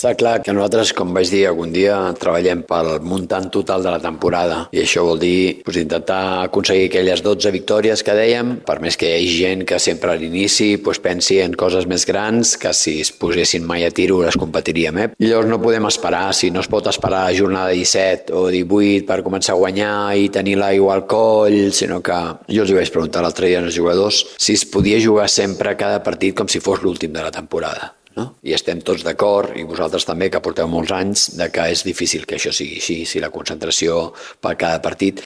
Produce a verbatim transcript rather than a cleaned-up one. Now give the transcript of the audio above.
Està clar que nosaltres, com vaig dir algun dia, treballem pel muntant total de la temporada i això vol dir pues, intentar aconseguir aquelles dotze victòries que dèiem, per més que hi hagi gent que sempre a l'inici pues, pensi en coses més grans que si es posessin mai a tiro les competiríem. Eh? I llavors no podem esperar, si no es pot esperar a jornada disset o divuit per començar a guanyar i tenir l'aigua al coll, sinó que jo els hi vaig preguntar l'altre dia als jugadors si es podia jugar sempre cada partit com si fos l'últim de la temporada. No? I estem tots d'acord, i vosaltres també, que porteu molts anys, de que és difícil que això sigui així, si la concentració per cada partit